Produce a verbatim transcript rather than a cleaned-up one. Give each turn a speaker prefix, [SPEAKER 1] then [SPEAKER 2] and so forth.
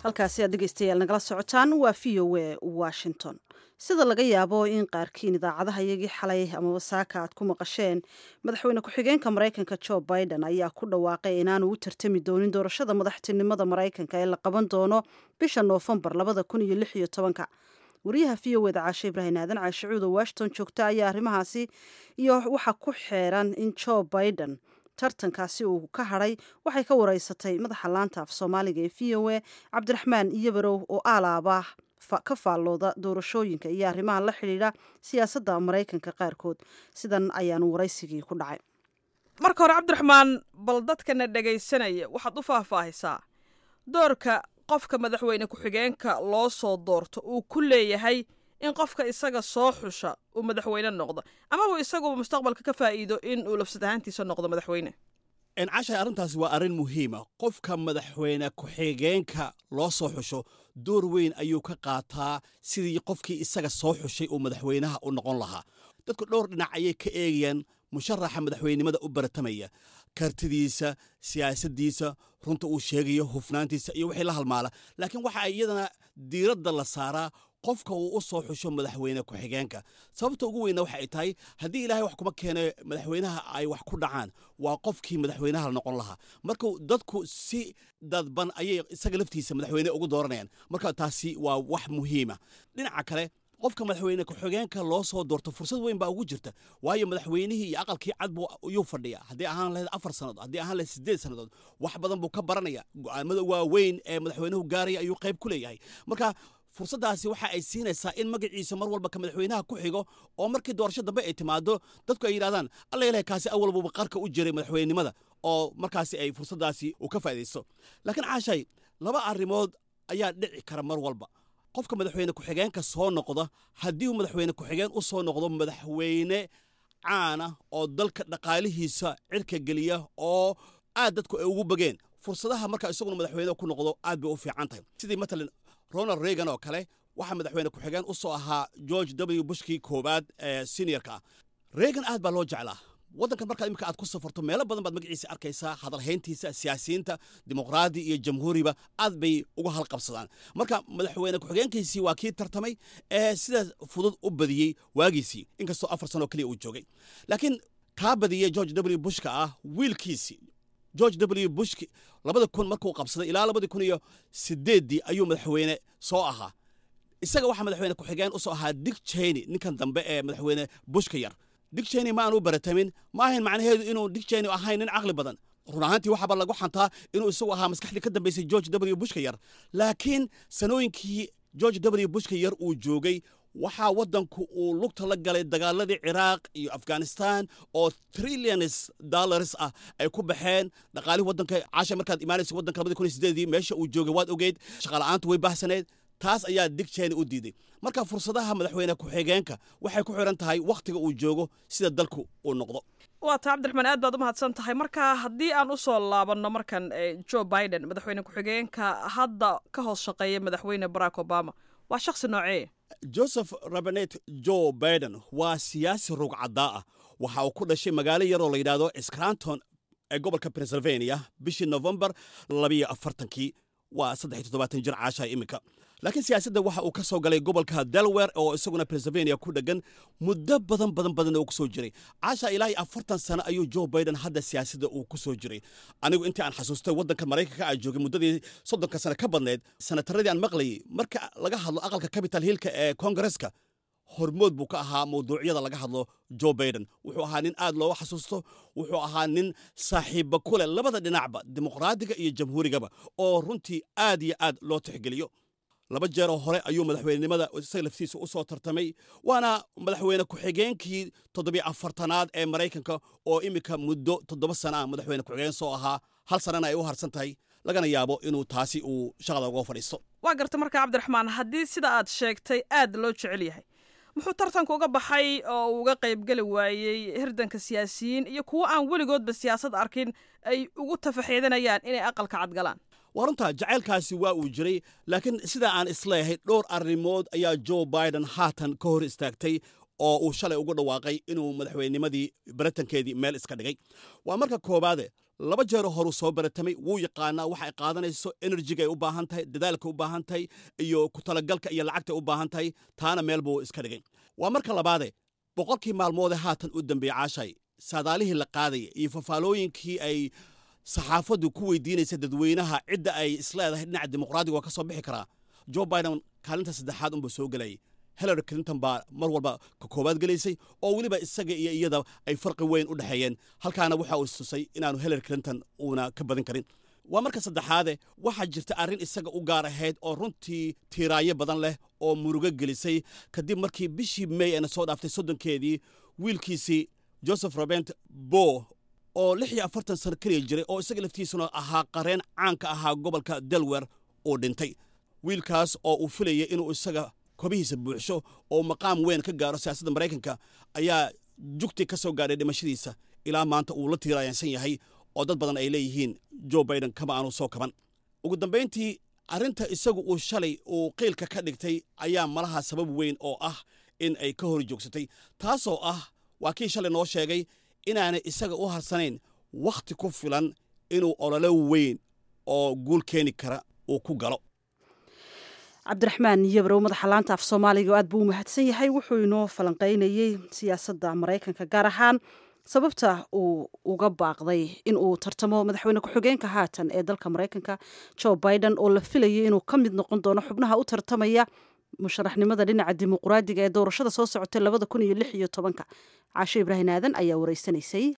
[SPEAKER 1] halkaasi aad dhegeystayaal nagala socotaan waa v o a washington. sida laga yaabo in qaarkiin idaacadaha iyagii xalay ama wasaaka aad ku maqasheen, madaxweyne ku-xigeenka maraykanka joe biden ayaa ku dhawaaqay inaanu u tartami doonin doorashada madaxtinimada maraykanka ee la qaban doono bisha noofembar labada kun iyo lix iyo tobanka. wariyaha v o eda caashe ibraahim aadan caashicuud oo washington joogta ayaa arrimahaasi iyo waxa ku xeeran in joe biden tartankaasi uu ka hadhay waxay ka wareysatay madaxa laanta af soomaaliga ee v o a cabdiraxmaan iyabarow oo aalaaba ka faallooda doorashooyinka iyo arrimaha la xidhiidha siyaasadda maraykanka qaarkood. sidan ayaanu waraysigii ku dhacay.
[SPEAKER 2] marka hore cabdiraxmaan, bal dadkana dhegaysanaya waxaad u faahfaahisaa doorka qofka madaxweyne ku-xigeenka loo soo doorto uu ku leeyahay in qofka isaga soo xusha uu madaxweyne noqdo, ama uu isaguba mustaqbalka ka faa'iido in uu lafsad ahaantiisa noqdo madaxweyne.
[SPEAKER 3] cashay arrintaasi waa arrin muhiima. qofka madaxweyne ku-xigeenka loo soo xusho door weyn ayuu ka qaataa sidii qofkii isaga soo xushay uu madaxweynaha u noqon lahaa. dadku dhowr dhinac ayay ka eegayaan musharaxa madaxweynenimada u baratamaya, kartidiisa, siyaasaddiisa, runta uu sheegayo, hufnaantiisa iyo wixii la halmaala. laakiin waxa iyadana diiradda la saaraa qofka uu u soo xusho madaxweyne ku-xigeenka. sababta ugu weyna waxa ay tahay haddii ilaahay wax kuma keeno madaxweynaha ay wax ku dhacaan, waa qofkii madaxweynaha la noqon lahaa. marka dadku si dadban ayay isaga laftiisa madaxweyne ugu dooranayaan. marka taasi waa wax muhiima. dhinaca kale, qofka madaxweyne ku-xigeenka loo soo doorto fursad weyn baa ugu jirta, waayo madaxweynihii iyo aqalkii cad buu yuu fadhiya. haddii ahaan lahayd afar sannadood, haddii ahaan lahayd siddeed sannadood, wax badan buu ka baranaya. go'aamada waaweyn ee madaxweynuhu gaaraya ayuu qayb ku leeyahay. marka fursaddaasi waxa ay siinaysaa in magaciisa mar walba ka madaxweynaha ku xigo, oo markii doorasho dambe ay timaado dadku ay yidhahdaan alla ilahay kaasi awal buuba qarka u jiray madaxweynenimada, oo markaasi ay fursaddaasi u ka faa'iidayso. laakiin caashay, laba arrimood ayaa dhici kara mar walba. qofka madaxweyne ku-xigeenka soo noqda, haddii uu madaxweyne ku-xigeen u soo noqdo madaxweyne caana oo dalka dhaqaalihiisa cirka geliya oo aad dadku ay ugu bageen, fursadaha marka isaguna madaxweyne ku noqdo aad bay u fiican tahay. sidii matalan ronald reagan oo kale waxaa madaxweyne ku-xigeen u soo ahaa george w bushkii koowaad ee seniorka ah. reagan aad baa loo jeclaa. waddankan markaad imika aad ku safarto meelo badan baad magaciisa arkaysaa, hadalhayntiisa, siyaasiyiinta dimuqraadi iyo jamhuuriba aad bay uga halqabsadaan. marka madaxweyne ku-xigeenkiisii waa kii tartamay ee sidaas fudud u badiyey waagiisii, inkastoo afar sano keliya uu joogay. laakiin kaa badiyey george w bushka ah wiilkiisii george w bush labada kun markuu qabsaday ilaa labadii kun iyo sideeddii ayuu madaxweyne soo ahaa. isaga waxaa madaxweyne ku-xigeen u soo ahaa dick cheney, ninkan dambe ee madaxweyne bushka yar. dick cheney ma aanu baratamin, ma ahayn macnaheedu inuu dick cheney ahayn nin caqli badan. run ahaantii waxaaba lagu xantaa inuu isagu ahaa maskaxdii ka dambaysay george w bushka yar. laakiin sanooyinkii george w bushka yar uu joogay, waxaa waddanku uu lugta la galay dagaaladii ciraaq iyo afghanistan oo trillions dollars ah ay ku baxeen. dhaqaalihii waddanka caasha markaad imaanaysa waddanka labadii kun iyo sideedii meesha uu joogay waad ogeyd, shaqaala'aantu way baahsaneed. taas ayaa dick cheney u diiday. marka fursadaha madaxweyne ku-xigeenka waxay ku xiran tahay wakhtiga uu joogo sida dalku uu noqdo.
[SPEAKER 2] waa taa cabdiraxmaan, aad baad u mahadsan tahay. marka haddii aan u soo laabanno markan joe biden, madaxweyne ku-xigeenka hadda ka hoos shaqeeya madaxweyne barack obama, waa shakhsi noocee?
[SPEAKER 3] joseph rabanet joe biden waa siyaasi rugcaddaa ah. waxa uu ku dhashay magaalo yaroo la yidhaahdo scranton ee gobolka pennsylvania bishii novembar labiyo afartankii. waa saddex iyo toddobaatan jir caashaha iminka. laakiin siyaasadda waxa uu ka soo galay gobolka delaware oo isaguna pennsylvania ku dhegan. muddo badan badan badanna uu ku soo jiray. caasha ilaa iyo afartan sano ayuu joe biden hadda siyaasadda uu ku soo jiray. anigu intii aan xasuustay waddanka maraykanka aan joogay muddadii soddonka sano ka badnayd, sanataradii aan maqlayay marka laga hadlo aqalka capital hillka ee kongareska, hormood buu ka ahaa mawduucyada laga hadlo joe biden. wuxuu ahaa nin aad looga xasuusto. wuxuu ahaa nin saaxiibba ku leh labada dhinacba, dimuqraadiga iyo jamhuurigaba, oo runtii aad iyo aad loo tixgeliyo. laba jeeroo hore ayuu madaxweynenimada isaga laftiisa u soo tartamay. waana madaxweyne ku-xigeenkii toddobiyo afartanaad ee maraykanka oo iminka muddo toddoba sana ah madaxweyne ku-xigeen soo ahaa. hal sanana ay u harsan tahay, lagana yaabo inuu taasi uu shaqada uga fadhiisto.
[SPEAKER 2] waa garta marka cabdiraxmaan, haddii sida aad sheegtay aad loo jecel yahay, muxuu tartanka uga baxay oo uu uga qaybgeli waayey hirdanka siyaasiyiin iyo kuwo aan weligoodba siyaasad arkin ay ugu tafaxiidanayaan inay aqalka cadgalaan?
[SPEAKER 3] waa runtaa jacaylkaasi waa uu jiray, laakiin sida aan isleeyahay dhowr arrimood ayaa joe biden haatan ka hor istaagtay oo uu shalay ugu dhawaaqay inuu madaxweynimadii baratankeedii meel iska dhigay. waa marka koobaade laba jeero horuu soo baratamay wuu yaqaanaa waxa ay qaadanayso enerjiga ay u baahan tahay dadaalka u baahan tahay iyo ku talagalka iyo lacagta u baahan tahay taana meel buu iska dhigay waa marka labaade boqolkii maalmoode haatan u dambeeyey caashay saadaalihii la qaadaya iyo fafaalooyinkii ay saxaafaddu ku weydiinaysa dadweynaha cidda ay isleedahay dhinaca dimuqraadiga waa ka soo bixi karaa joe biden kaalinta saddexaad unbuu soo gelayay hillary clinton baa mar walba ka koowaad gelaysay oo weliba isaga iyo iyada ay farqi weyn u dhexeeyeen halkaana waxa uu istusay inaanu hillary clinton uuna ka badin karin waa marka saddexaade waxaa jirta arrin isaga u gaar ahayd oo runtii tiiraayo badan leh oo murugo gelisay kadib markii bishii may eena soo dhaaftay soddonkeedii wiilkiisii joseph robert bo oo lix iyo afartan sano keliya jiray oo isaga laftiisuna ahaa qareen caanka ahaa gobolka delaware uu dhintay wiilkaas oo uu filayay inuu isaga kobihiisa buuxsho oo maqaam weyn ka gaaro siyaasadda maraykanka ayaa jugti ka soo gaadhay dhimashadiisa ilaa maanta uu la tiiraayansan yahay oo dad badan ay leeyihiin joe biden kama aanu soo kaban ugu dambayntii arrinta isagu uu shalay uu qiilka ka dhigtay ayaa malaha sabab weyn oo ah in ay ka hor joogsatay taasoo ah waa kii shalay noo sheegay inaanay isaga u harsanayn wakhti ku filan inuu ololo weyn oo guul keeni kara uu ku galo
[SPEAKER 1] cabdiraxmaan yabrow madaxa laanta af soomaaliga oo aad buu u mahadsan yahay wuxuu inoo falanqaynayey siyaasadda maraykanka gaar ahaan sababta uu uga baaqday in uu tartamo madaxweyne ku-xigeenka haatan ee dalka maraykanka joe biden oo la filayay inuu ka mid noqon doono xubnaha u tartamaya musharaxnimada dhinaca dimuqraadiga ee doorashada soo socotay labada kun iyo lix iyo tobanka caasho ibraahim aadan ayaa wareysanaysay